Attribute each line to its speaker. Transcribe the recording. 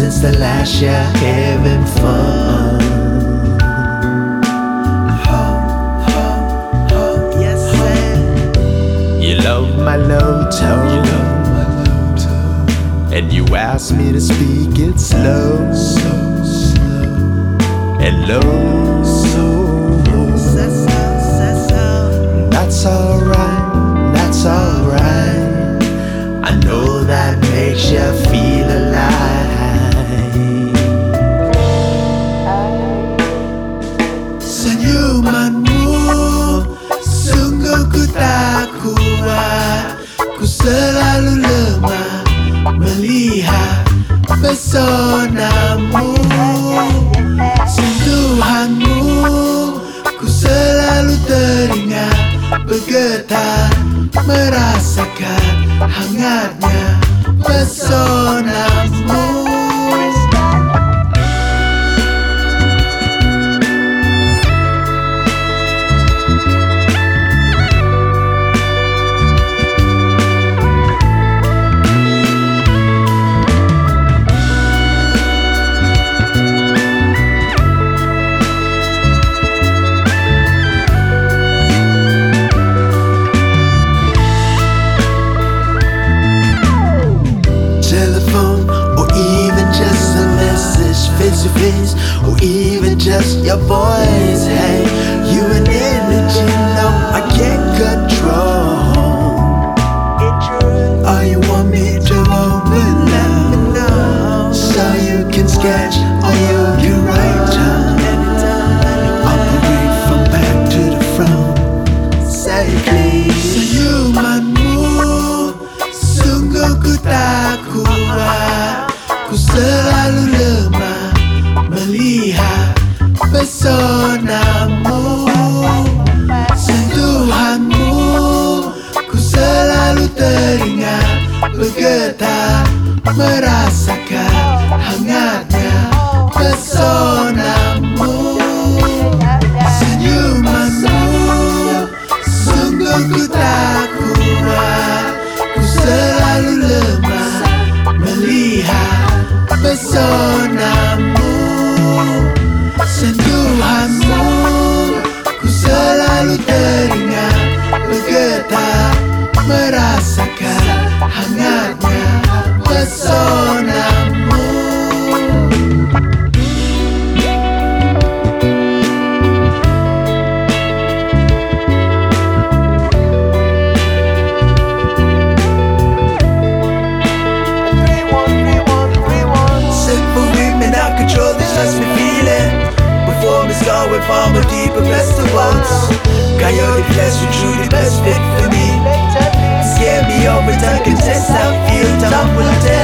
Speaker 1: since the last year having fun. Yes, sir. You love my low tone, and you ask me to speak it slow, and low. That's alright, that's alright. I know that makes you feel alive. Senyumanmu sungguh ku tak kuat. Ku selalu lemah melihat pesonamu. Sentuhanmu ku selalu teringat, bergetar merasakan hangatnya pesonamu. Face to face, or even just your voice. Hey, you an energy, no, I can't control. All you want me to open, let me know, so you can sketch or you can write down. Operate from back to the front. Say please. Senyumanmu sungguh ku tak kuat. Ku selalu lemah melihat pesonamu. Sentuhanmu ku selalu teringat, bergetar merasakan hangatnya pesonamu. Senyumanmu sungguh ku tak kuat. Ku selalu lemah melihat pesonamu. Sentuhanmu ku selalu teringat, bergetar merasakan hangatnya pesonamu. Control this, just me feeling. Performance going from a deeper festivals. Got your flesh, you truly best fit for me. Scare me over, I can test, I feel time will tell.